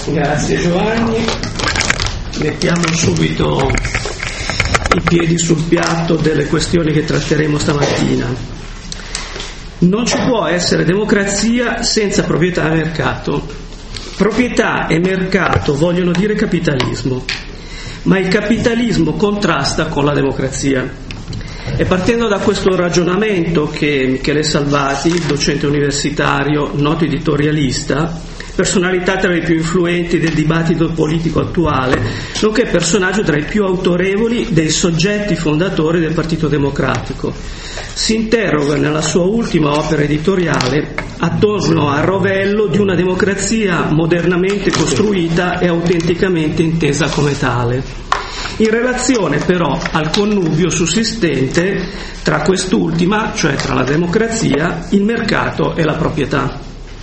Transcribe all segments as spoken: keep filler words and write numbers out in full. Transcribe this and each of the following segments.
Grazie Giovanni. Mettiamo subito i piedi sul piatto delle questioni che tratteremo stamattina. Non ci può essere democrazia senza proprietà e mercato. Proprietà e mercato vogliono dire capitalismo, ma il capitalismo contrasta con la democrazia. E partendo da questo ragionamento che Michele Salvati, docente universitario, noto editorialista, personalità tra i più influenti del dibattito politico attuale, nonché personaggio tra i più autorevoli dei soggetti fondatori del Partito Democratico, si interroga nella sua ultima opera editoriale attorno al rovello di una democrazia modernamente costruita e autenticamente intesa come tale, in relazione però al connubio sussistente tra quest'ultima, cioè tra la democrazia, il mercato e la proprietà.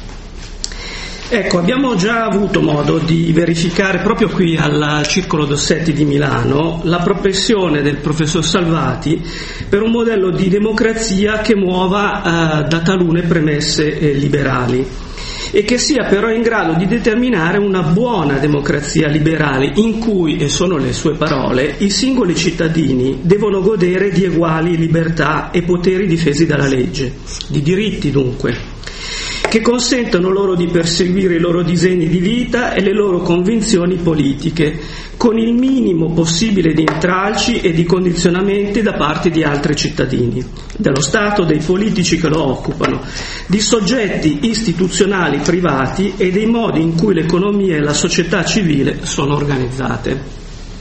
Ecco, abbiamo già avuto modo di verificare proprio qui al Circolo Dossetti di Milano la propensione del professor Salvati per un modello di democrazia che muova eh, da talune premesse eh, liberali e che sia però in grado di determinare una buona democrazia liberale in cui, e sono le sue parole, i singoli cittadini devono godere di uguali libertà e poteri difesi dalla legge, di diritti dunque, che consentono loro di perseguire i loro disegni di vita e le loro convinzioni politiche, con il minimo possibile di intralci e di condizionamenti da parte di altri cittadini, dello Stato, dei politici che lo occupano, di soggetti istituzionali privati e dei modi in cui l'economia e la società civile sono organizzate.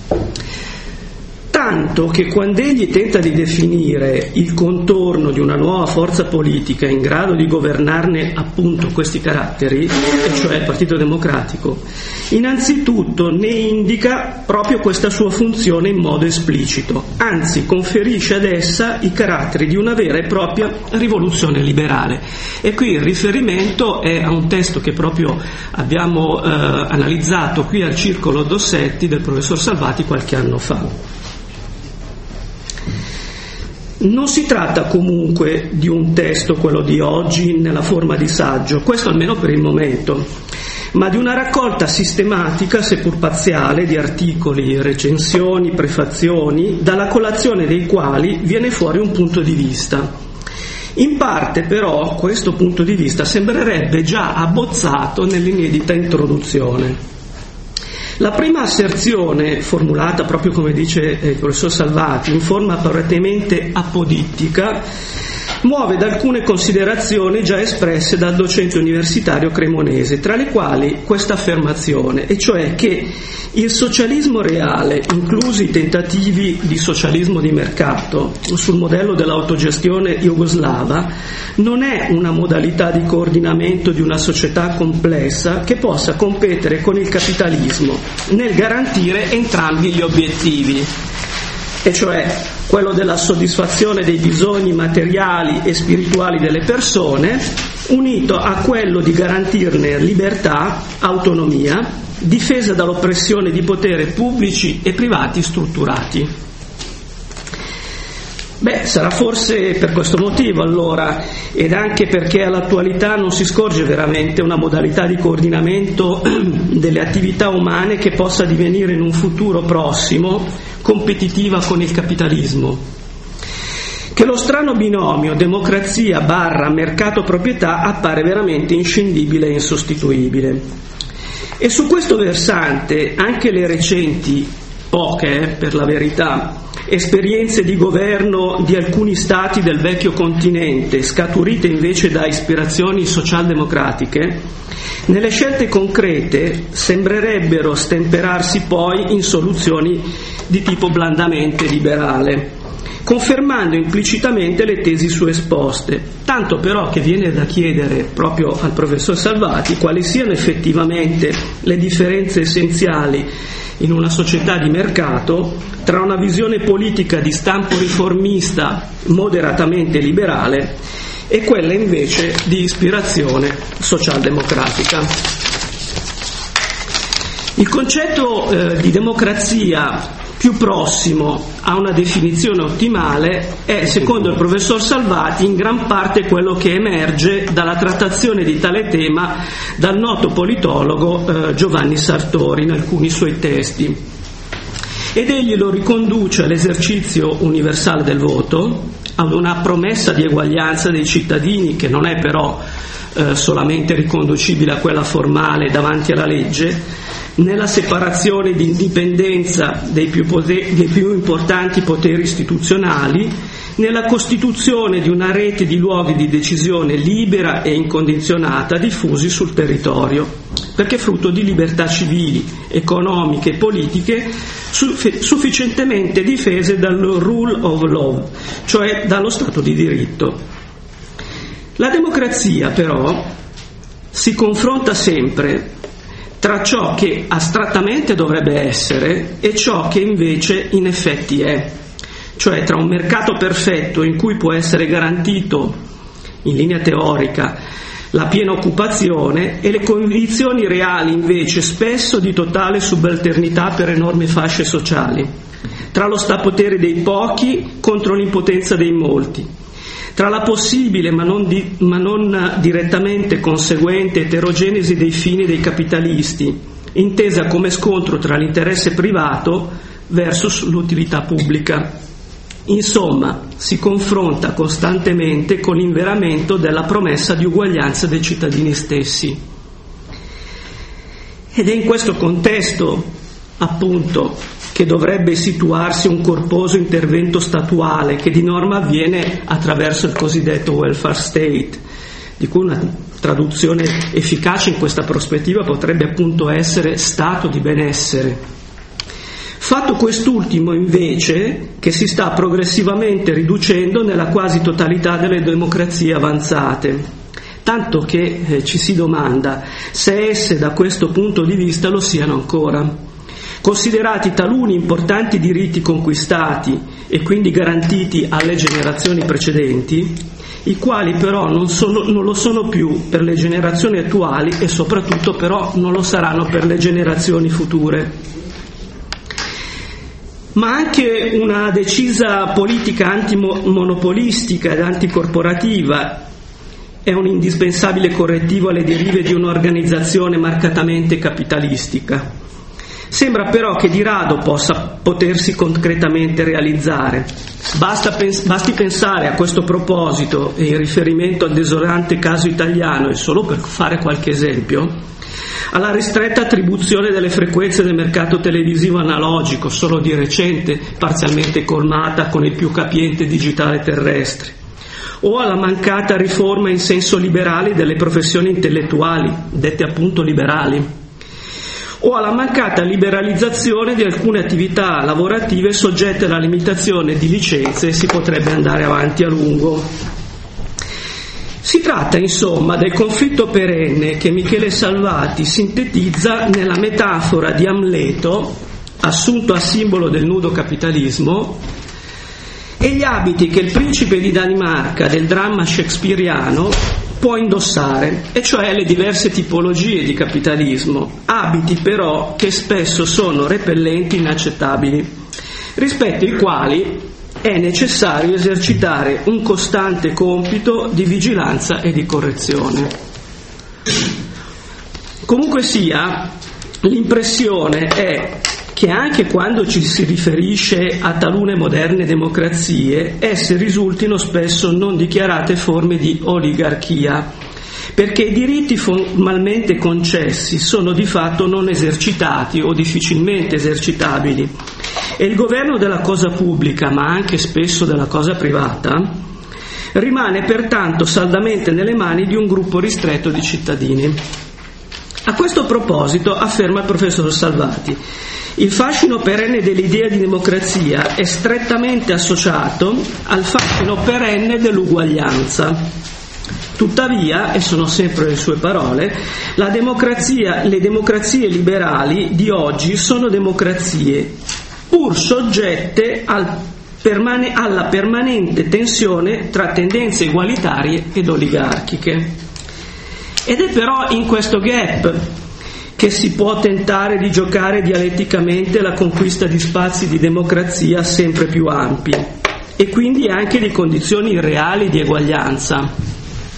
Tanto che quando egli tenta di definire il contorno di una nuova forza politica in grado di governarne appunto questi caratteri, e cioè il Partito Democratico, innanzitutto ne indica proprio questa sua funzione in modo esplicito, anzi conferisce ad essa i caratteri di una vera e propria rivoluzione liberale. E qui il riferimento è a un testo che proprio abbiamo eh, analizzato qui al Circolo Dossetti del professor Salvati qualche anno fa. Non si tratta comunque di un testo, quello di oggi, nella forma di saggio, questo almeno per il momento, ma di una raccolta sistematica, seppur parziale, di articoli, recensioni, prefazioni, dalla colazione dei quali viene fuori un punto di vista. In parte però questo punto di vista sembrerebbe già abbozzato nell'inedita introduzione. La prima asserzione, formulata proprio come dice il professor Salvati, in forma apparentemente apodittica, muove da alcune considerazioni già espresse dal docente universitario cremonese, tra le quali questa affermazione, e cioè che il socialismo reale, inclusi i tentativi di socialismo di mercato sul modello dell'autogestione jugoslava, non è una modalità di coordinamento di una società complessa che possa competere con il capitalismo nel garantire entrambi gli obiettivi, e cioè quello della soddisfazione dei bisogni materiali e spirituali delle persone, unito a quello di garantirne libertà, autonomia, difesa dall'oppressione di potere pubblici e privati strutturati. Beh, sarà forse per questo motivo allora, ed anche perché all'attualità non si scorge veramente una modalità di coordinamento delle attività umane che possa divenire in un futuro prossimo competitiva con il capitalismo, che lo strano binomio democrazia barra mercato proprietà appare veramente inscindibile e insostituibile. E su questo versante anche le recenti, poche eh, per la verità, esperienze di governo di alcuni stati del vecchio continente, scaturite invece da ispirazioni socialdemocratiche, nelle scelte concrete sembrerebbero stemperarsi poi in soluzioni di tipo blandamente liberale, confermando implicitamente le tesi suesposte, tanto però che viene da chiedere proprio al professor Salvati quali siano effettivamente le differenze essenziali in una società di mercato tra una visione politica di stampo riformista moderatamente liberale e quella invece di ispirazione socialdemocratica. Il concetto eh, di democrazia più più prossimo a una definizione ottimale è, secondo il professor Salvati, in gran parte quello che emerge dalla trattazione di tale tema dal noto politologo eh, Giovanni Sartori in alcuni suoi testi. Ed egli lo riconduce all'esercizio universale del voto, ad una promessa di eguaglianza dei cittadini che non è però eh, solamente riconducibile a quella formale davanti alla legge, nella separazione di indipendenza dei più, poter- dei più importanti poteri istituzionali, nella costituzione di una rete di luoghi di decisione libera e incondizionata diffusi sul territorio, perché frutto di libertà civili, economiche e politiche suff- sufficientemente difese dal rule of law, cioè dallo Stato di diritto. La democrazia, però, si confronta sempre tra ciò che astrattamente dovrebbe essere e ciò che invece in effetti è, cioè tra un mercato perfetto in cui può essere garantito in linea teorica la piena occupazione e le condizioni reali invece spesso di totale subalternità per enormi fasce sociali, tra lo strapotere dei pochi contro l'impotenza dei molti, tra la possibile ma non, di, ma non direttamente conseguente eterogenesi dei fini dei capitalisti, intesa come scontro tra l'interesse privato versus l'utilità pubblica. Insomma, si confronta costantemente con l'inveramento della promessa di uguaglianza dei cittadini stessi. Ed è in questo contesto, appunto, che dovrebbe situarsi un corposo intervento statuale che di norma avviene attraverso il cosiddetto welfare state, di cui una traduzione efficace in questa prospettiva potrebbe appunto essere stato di benessere. Fatto quest'ultimo invece che si sta progressivamente riducendo nella quasi totalità delle democrazie avanzate, tanto che eh, ci si domanda se esse da questo punto di vista lo siano ancora. Considerati taluni importanti diritti conquistati e quindi garantiti alle generazioni precedenti, i quali però non, sono, non lo sono più per le generazioni attuali e soprattutto però non lo saranno per le generazioni future. Ma anche una decisa politica antimonopolistica ed anticorporativa è un indispensabile correttivo alle derive di un'organizzazione marcatamente capitalistica. Sembra però che di rado possa potersi concretamente realizzare. Basta pens- basti pensare a questo proposito, e in riferimento al desolante caso italiano, e solo per fare qualche esempio, alla ristretta attribuzione delle frequenze del mercato televisivo analogico, solo di recente parzialmente colmata con il più capiente digitale terrestre, o alla mancata riforma in senso liberale delle professioni intellettuali, dette appunto liberali, o alla mancata liberalizzazione di alcune attività lavorative soggette alla limitazione di licenze, e si potrebbe andare avanti a lungo. Si tratta insomma del conflitto perenne che Michele Salvati sintetizza nella metafora di Amleto, assunto a simbolo del nudo capitalismo, e gli abiti che il principe di Danimarca del dramma shakespeariano può indossare, e cioè le diverse tipologie di capitalismo, abiti però che spesso sono repellenti e inaccettabili, rispetto ai quali è necessario esercitare un costante compito di vigilanza e di correzione. Comunque sia, l'impressione è che anche quando ci si riferisce a talune moderne democrazie, esse risultino spesso non dichiarate forme di oligarchia, perché i diritti formalmente concessi sono di fatto non esercitati o difficilmente esercitabili, e il governo della cosa pubblica, ma anche spesso della cosa privata, rimane pertanto saldamente nelle mani di un gruppo ristretto di cittadini. A questo proposito afferma il professor Salvati: il fascino perenne dell'idea di democrazia è strettamente associato al fascino perenne dell'uguaglianza. Tuttavia, e sono sempre le sue parole, la democrazia, le democrazie liberali di oggi sono democrazie pur soggette al permane, alla permanente tensione tra tendenze egualitarie ed oligarchiche. Ed è però in questo gap che si può tentare di giocare dialetticamente la conquista di spazi di democrazia sempre più ampi e quindi anche di condizioni reali di eguaglianza.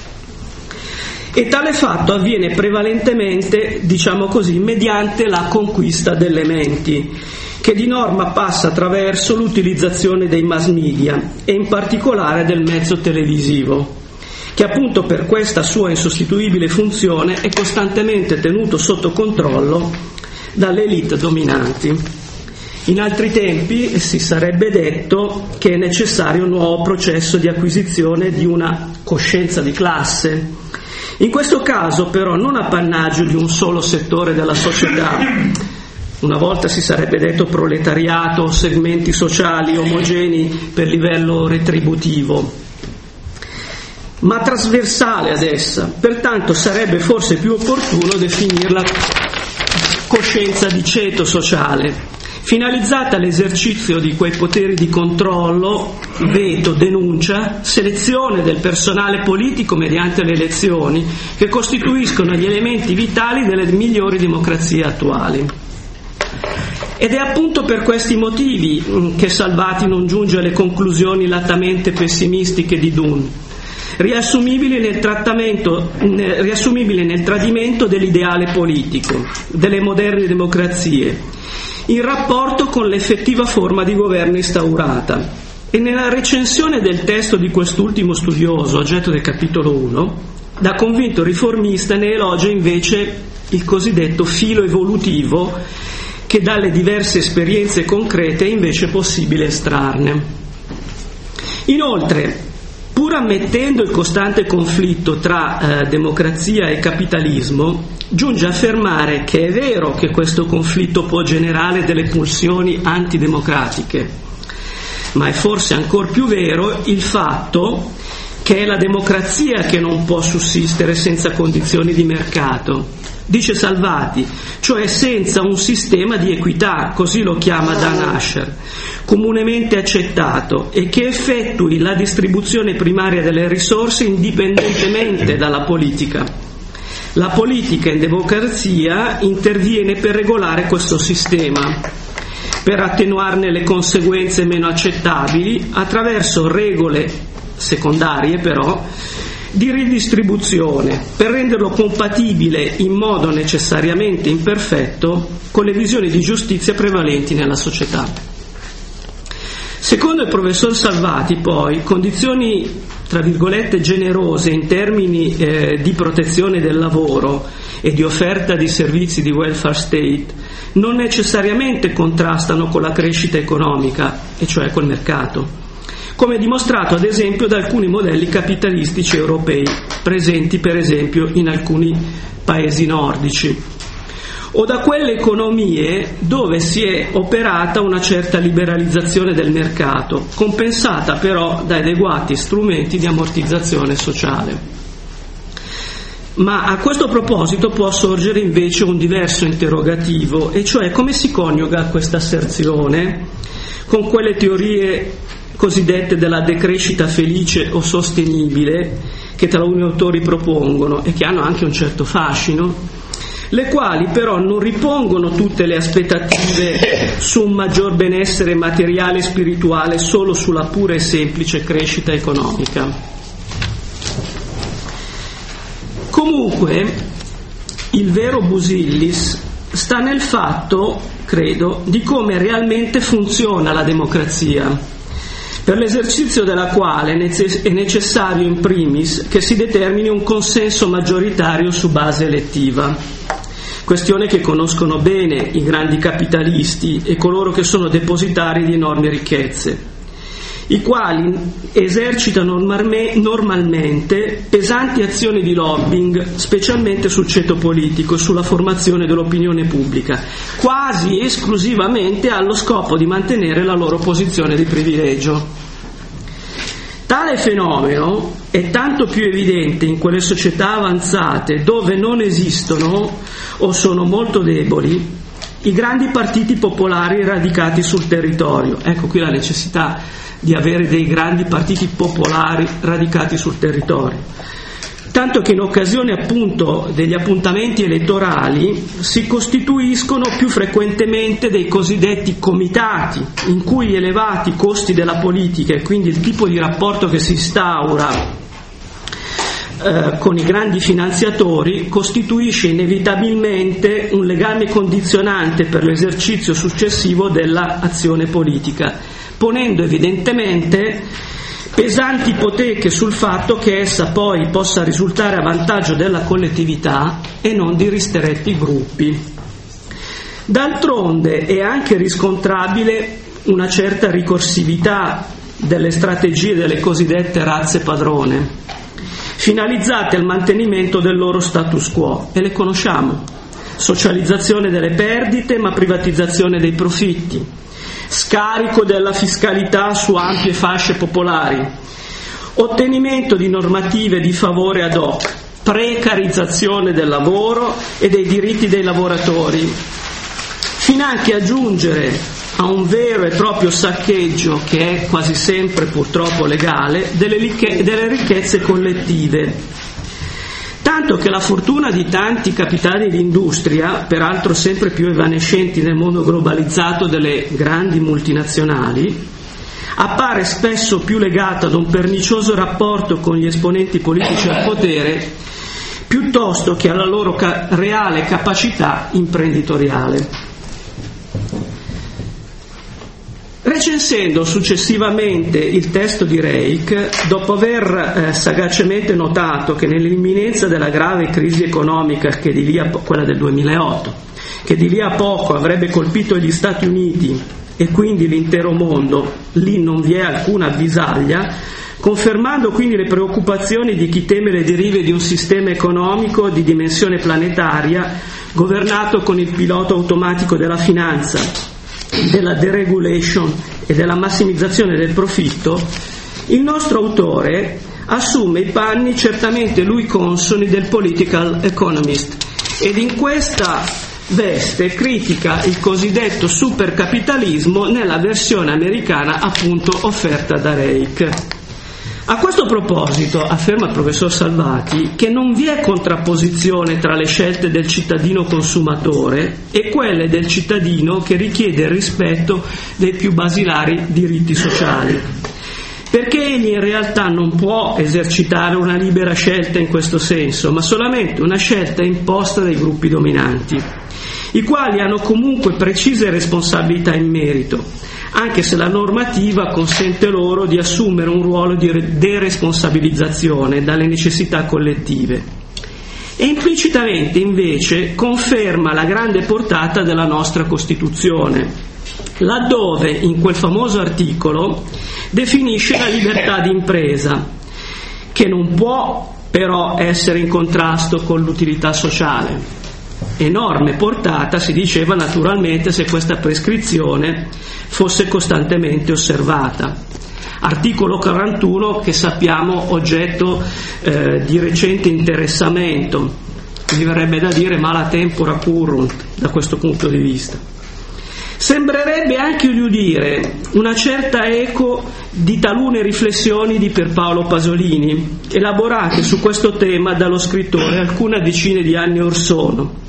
E tale fatto avviene prevalentemente, diciamo così, mediante la conquista delle menti, che di norma passa attraverso l'utilizzazione dei mass media e in particolare del mezzo televisivo, che appunto per questa sua insostituibile funzione è costantemente tenuto sotto controllo dalle elite dominanti. In altri tempi si sarebbe detto che è necessario un nuovo processo di acquisizione di una coscienza di classe. In questo caso però non appannaggio di un solo settore della società, una volta si sarebbe detto proletariato o segmenti sociali omogenei per livello retributivo, ma trasversale ad essa. Pertanto sarebbe forse più opportuno definirla coscienza di ceto sociale, finalizzata all'esercizio di quei poteri di controllo, veto, denuncia, selezione del personale politico mediante le elezioni, che costituiscono gli elementi vitali delle migliori democrazie attuali. Ed è appunto per questi motivi che Salvati non giunge alle conclusioni lattamente pessimistiche di Dunne, riassumibili nel trattamento, riassumibili nel tradimento dell'ideale politico, delle moderne democrazie, in rapporto con l'effettiva forma di governo instaurata. E nella recensione del testo di quest'ultimo studioso, oggetto del capitolo uno, da convinto riformista ne elogia invece il cosiddetto filo evolutivo che dalle diverse esperienze concrete è invece possibile estrarne. Inoltre, pur ammettendo il costante conflitto tra eh, democrazia e capitalismo, giunge a affermare che è vero che questo conflitto può generare delle pulsioni antidemocratiche, ma è forse ancor più vero il fatto che è la democrazia che non può sussistere senza condizioni di mercato. Dice Salvati, cioè senza un sistema di equità, così lo chiama Dan Asher, comunemente accettato e che effettui la distribuzione primaria delle risorse indipendentemente dalla politica. La politica in democrazia interviene per regolare questo sistema, per attenuarne le conseguenze meno accettabili attraverso regole secondarie però di ridistribuzione, per renderlo compatibile in modo necessariamente imperfetto con le visioni di giustizia prevalenti nella società. Secondo il professor Salvati, poi, condizioni tra virgolette generose in termini eh, di protezione del lavoro e di offerta di servizi di welfare state non necessariamente contrastano con la crescita economica, e cioè col mercato, come dimostrato ad esempio da alcuni modelli capitalistici europei presenti per esempio in alcuni paesi nordici, o da quelle economie dove si è operata una certa liberalizzazione del mercato, compensata però da adeguati strumenti di ammortizzazione sociale. Ma a questo proposito può sorgere invece un diverso interrogativo, e cioè come si coniuga questa asserzione con quelle teorie cosiddette della decrescita felice o sostenibile che taluni autori propongono e che hanno anche un certo fascino, le quali però non ripongono tutte le aspettative su un maggior benessere materiale e spirituale solo sulla pura e semplice crescita economica. Comunque, il vero Busillis sta nel fatto, credo, di come realmente funziona la democrazia, per l'esercizio della quale è necessario in primis che si determini un consenso maggioritario su base elettiva, questione che conoscono bene i grandi capitalisti e coloro che sono depositari di enormi ricchezze, i quali esercitano normalmente pesanti azioni di lobbying, specialmente sul ceto politico e sulla formazione dell'opinione pubblica, quasi esclusivamente allo scopo di mantenere la loro posizione di privilegio. Tale fenomeno è tanto più evidente in quelle società avanzate dove non esistono o sono molto deboli i grandi partiti popolari radicati sul territorio. Ecco qui la necessità di avere dei grandi partiti popolari radicati sul territorio, tanto che in occasione appunto degli appuntamenti elettorali si costituiscono più frequentemente dei cosiddetti comitati, in cui gli elevati costi della politica e quindi il tipo di rapporto che si instaura eh, con i grandi finanziatori costituisce inevitabilmente un legame condizionante per l'esercizio successivo dell'azione politica, ponendo evidentemente pesanti ipoteche sul fatto che essa poi possa risultare a vantaggio della collettività e non di ristretti gruppi. D'altronde è anche riscontrabile una certa ricorsività delle strategie delle cosiddette razze padrone, finalizzate al mantenimento del loro status quo, e le conosciamo: socializzazione delle perdite ma privatizzazione dei profitti, scarico della fiscalità su ampie fasce popolari, ottenimento di normative di favore ad hoc, precarizzazione del lavoro e dei diritti dei lavoratori, finanche a giungere a un vero e proprio saccheggio, che è quasi sempre purtroppo legale, delle, ricche- delle ricchezze collettive. Tanto che la fortuna di tanti capitali d'industria, peraltro sempre più evanescenti nel mondo globalizzato delle grandi multinazionali, appare spesso più legata ad un pernicioso rapporto con gli esponenti politici al potere piuttosto che alla loro ca- reale capacità imprenditoriale. Recensendo successivamente il testo di Reich, dopo aver eh, sagacemente notato che nell'imminenza della grave crisi economica, che di lì a po- quella del duemilaotto, che di lì a poco avrebbe colpito gli Stati Uniti e quindi l'intero mondo, lì non vi è alcuna avvisaglia, confermando quindi le preoccupazioni di chi teme le derive di un sistema economico di dimensione planetaria governato con il pilota automatico della finanza, della deregulation e della massimizzazione del profitto, il nostro autore assume i panni certamente lui consoni del political economist ed in questa veste critica il cosiddetto supercapitalismo nella versione americana appunto offerta da Reich. A questo proposito afferma il professor Salvati che non vi è contrapposizione tra le scelte del cittadino consumatore e quelle del cittadino che richiede il rispetto dei più basilari diritti sociali, perché egli in realtà non può esercitare una libera scelta in questo senso, ma solamente una scelta imposta dai gruppi dominanti, i quali hanno comunque precise responsabilità in merito, anche se la normativa consente loro di assumere un ruolo di deresponsabilizzazione dalle necessità collettive. E implicitamente invece conferma la grande portata della nostra Costituzione, laddove in quel famoso articolo definisce la libertà di impresa, che non può però essere in contrasto con l'utilità sociale. Enorme portata, si diceva, naturalmente, se questa prescrizione fosse costantemente osservata. Articolo quarantuno, che sappiamo oggetto eh, di recente interessamento, mi verrebbe da dire mala tempora currunt da questo punto di vista. Sembrerebbe anche udire una certa eco di talune riflessioni di Pierpaolo Pasolini, elaborate su questo tema dallo scrittore alcune decine di anni or sono,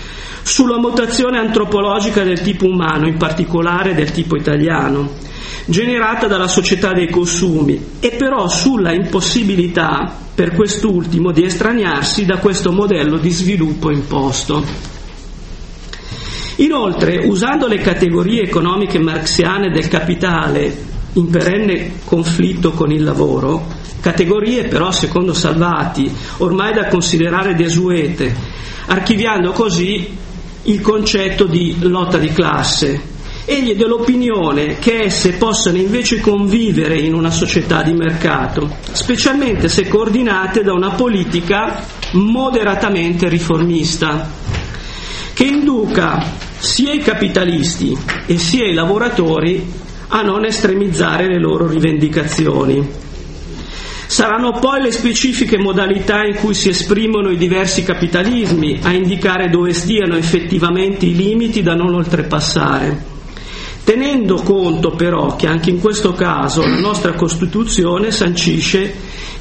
sulla mutazione antropologica del tipo umano, in particolare del tipo italiano, generata dalla società dei consumi, e però sulla impossibilità per quest'ultimo di estraniarsi da questo modello di sviluppo imposto. Inoltre, usando le categorie economiche marxiane del capitale in perenne conflitto con il lavoro, categorie però, secondo Salvati, ormai da considerare desuete, archiviando così il concetto di lotta di classe. Egli è dell'opinione che esse possano invece convivere in una società di mercato, specialmente se coordinate da una politica moderatamente riformista, che induca sia i capitalisti e sia i lavoratori a non estremizzare le loro rivendicazioni. Saranno poi le specifiche modalità in cui si esprimono i diversi capitalismi a indicare dove stiano effettivamente i limiti da non oltrepassare, tenendo conto però che anche in questo caso la nostra Costituzione sancisce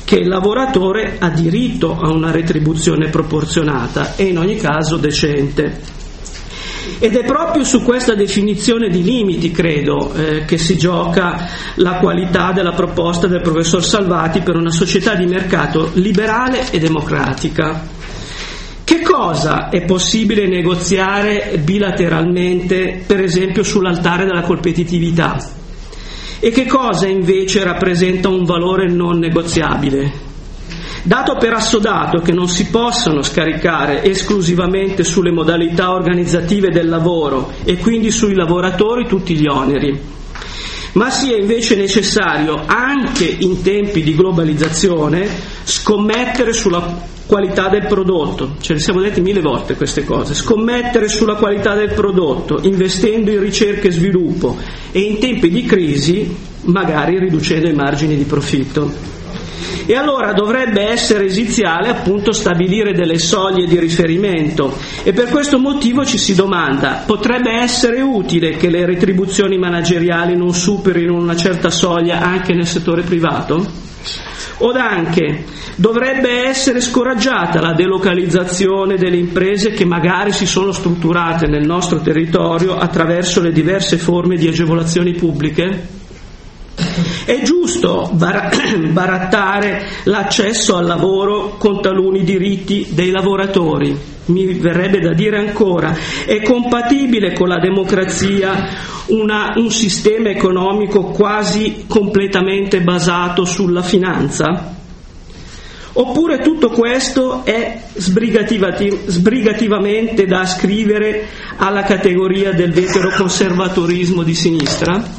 che il lavoratore ha diritto a una retribuzione proporzionata e in ogni caso decente. Ed è proprio su questa definizione di limiti, credo, eh, che si gioca la qualità della proposta del professor Salvati per una società di mercato liberale e democratica. Che cosa è possibile negoziare bilateralmente, per esempio, sull'altare della competitività? E che cosa invece rappresenta un valore non negoziabile? Dato per assodato che non si possono scaricare esclusivamente sulle modalità organizzative del lavoro e quindi sui lavoratori tutti gli oneri, ma sia invece necessario anche in tempi di globalizzazione scommettere sulla qualità del prodotto, ce le siamo detti mille volte queste cose, scommettere sulla qualità del prodotto investendo in ricerca e sviluppo e in tempi di crisi magari riducendo i margini di profitto. E allora dovrebbe essere esiziale appunto stabilire delle soglie di riferimento e per questo motivo ci si domanda: potrebbe essere utile che le retribuzioni manageriali non superino una certa soglia anche nel settore privato? O anche dovrebbe essere scoraggiata la delocalizzazione delle imprese che magari si sono strutturate nel nostro territorio attraverso le diverse forme di agevolazioni pubbliche? È giusto bar- barattare l'accesso al lavoro con taluni diritti dei lavoratori? Mi verrebbe da dire ancora, è compatibile con la democrazia una, un sistema economico quasi completamente basato sulla finanza? Oppure tutto questo è sbrigativati- sbrigativamente da ascrivere alla categoria del veteroconservatorismo di sinistra?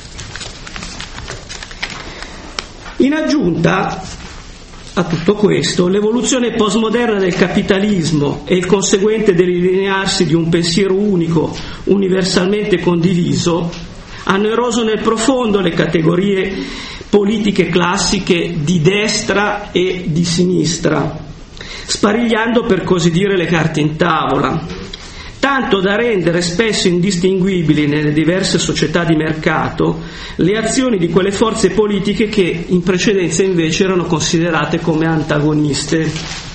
In aggiunta a tutto questo, l'evoluzione postmoderna del capitalismo e il conseguente delinearsi di un pensiero unico, universalmente condiviso, hanno eroso nel profondo le categorie politiche classiche di destra e di sinistra, sparigliando per così dire le carte in tavola, tanto da rendere spesso indistinguibili nelle diverse società di mercato le azioni di quelle forze politiche che in precedenza invece erano considerate come antagoniste.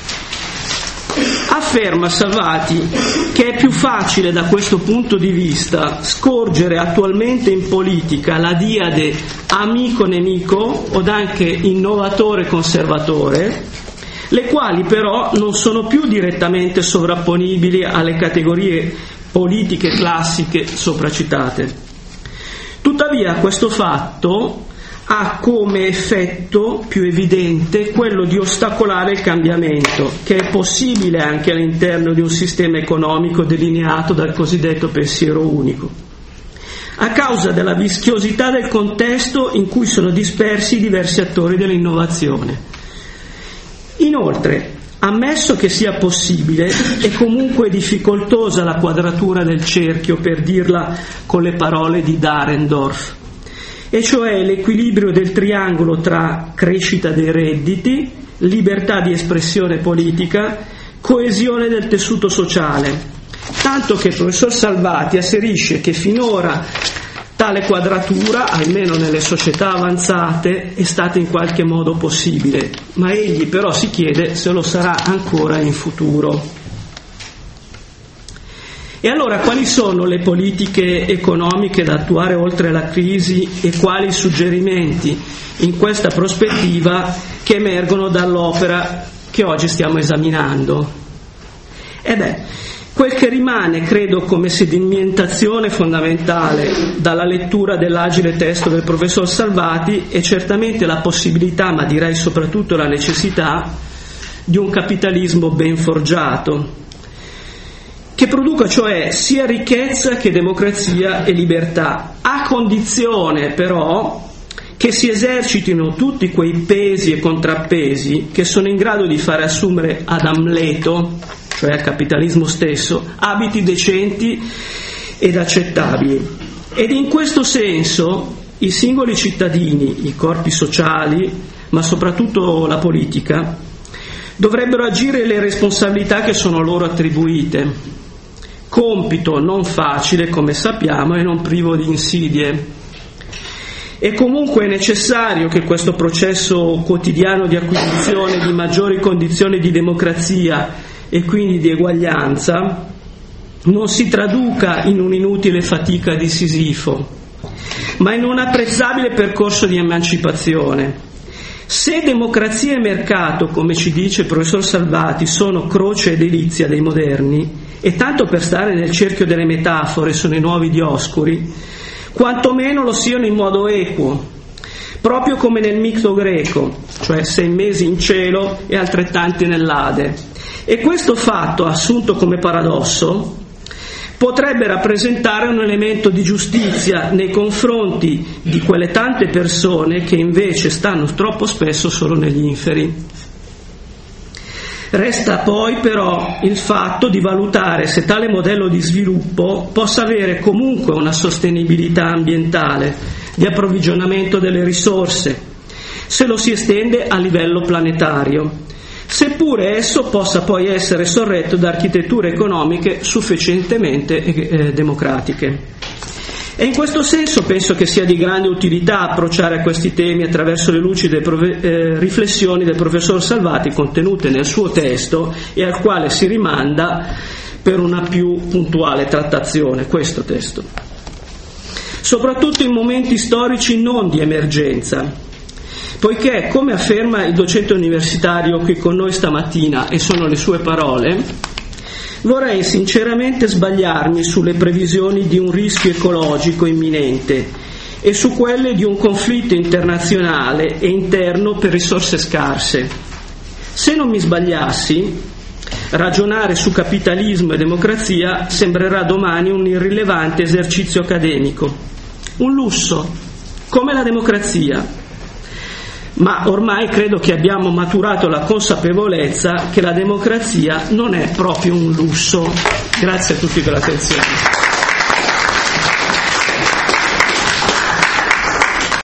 Afferma Salvati che è più facile da questo punto di vista scorgere attualmente in politica la diade amico-nemico od anche innovatore-conservatore, le quali però non sono più direttamente sovrapponibili alle categorie politiche classiche sopracitate. Tuttavia questo fatto ha come effetto più evidente quello di ostacolare il cambiamento, che è possibile anche all'interno di un sistema economico delineato dal cosiddetto pensiero unico, a causa della vischiosità del contesto in cui sono dispersi i diversi attori dell'innovazione. Inoltre, ammesso che sia possibile, è comunque difficoltosa la quadratura del cerchio, per dirla con le parole di Dahrendorf, e cioè l'equilibrio del triangolo tra crescita dei redditi, libertà di espressione politica, coesione del tessuto sociale, tanto che il professor Salvati asserisce che finora tale quadratura, almeno nelle società avanzate, è stata in qualche modo possibile, ma egli però si chiede se lo sarà ancora in futuro. E allora quali sono le politiche economiche da attuare oltre la crisi e quali suggerimenti in questa prospettiva che emergono dall'opera che oggi stiamo esaminando? E beh, quel che rimane, credo, come sedimentazione fondamentale dalla lettura dell'agile testo del professor Salvati è certamente la possibilità, ma direi soprattutto la necessità, di un capitalismo ben forgiato, che produca cioè sia ricchezza che democrazia e libertà, a condizione però che si esercitino tutti quei pesi e contrappesi che sono in grado di fare assumere ad Amleto, cioè al capitalismo stesso, abiti decenti ed accettabili. Ed in questo senso i singoli cittadini, i corpi sociali, ma soprattutto la politica, dovrebbero agire le responsabilità che sono loro attribuite. Compito non facile, come sappiamo, e non privo di insidie. È comunque necessario che questo processo quotidiano di acquisizione di maggiori condizioni di democrazia e quindi di eguaglianza non si traduca in un'inutile fatica di Sisifo, ma in un apprezzabile percorso di emancipazione. Se democrazia e mercato, come ci dice il professor Salvati, sono croce e delizia dei moderni, e tanto per stare nel cerchio delle metafore sono i nuovi Dioscuri, quantomeno lo siano in modo equo, proprio come nel mito greco, cioè sei mesi in cielo e altrettanti nell'Ade. E questo fatto, assunto come paradosso, potrebbe rappresentare un elemento di giustizia nei confronti di quelle tante persone che invece stanno troppo spesso solo negli inferi. Resta poi però il fatto di valutare se tale modello di sviluppo possa avere comunque una sostenibilità ambientale, di approvvigionamento delle risorse, se lo si estende a livello planetario, seppure esso possa poi essere sorretto da architetture economiche sufficientemente eh, democratiche. E in questo senso penso che sia di grande utilità approcciare a questi temi attraverso le lucide prove- eh, riflessioni del professor Salvati contenute nel suo testo e al quale si rimanda per una più puntuale trattazione, questo testo. Soprattutto in momenti storici non di emergenza, poiché, come afferma il docente universitario qui con noi stamattina, e sono le sue parole, vorrei sinceramente sbagliarmi sulle previsioni di un rischio ecologico imminente e su quelle di un conflitto internazionale e interno per risorse scarse. Se non mi sbagliassi, ragionare su capitalismo e democrazia sembrerà domani un irrilevante esercizio accademico, un lusso, come la democrazia. Ma ormai credo che abbiamo maturato la consapevolezza che la democrazia non è proprio un lusso. Grazie a tutti per l'attenzione.